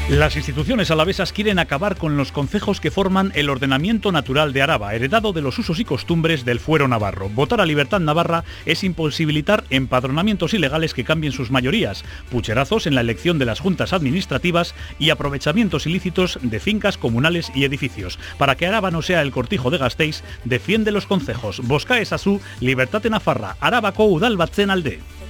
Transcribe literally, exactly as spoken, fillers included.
Las instituciones alavesas quieren acabar con los concejos que forman el ordenamiento natural de Araba, heredado de los usos y costumbres del fuero navarro. Votar a Libertad Navarra es imposibilitar empadronamientos ilegales que cambien sus mayorías, pucherazos en la elección de las juntas administrativas y aprovechamientos ilícitos de fincas comunales y edificios. Para que Araba no sea el cortijo de Gasteiz, defiende los concejos. Bozka ezazu Libertate Nafarra, Arabako udal batzen alde.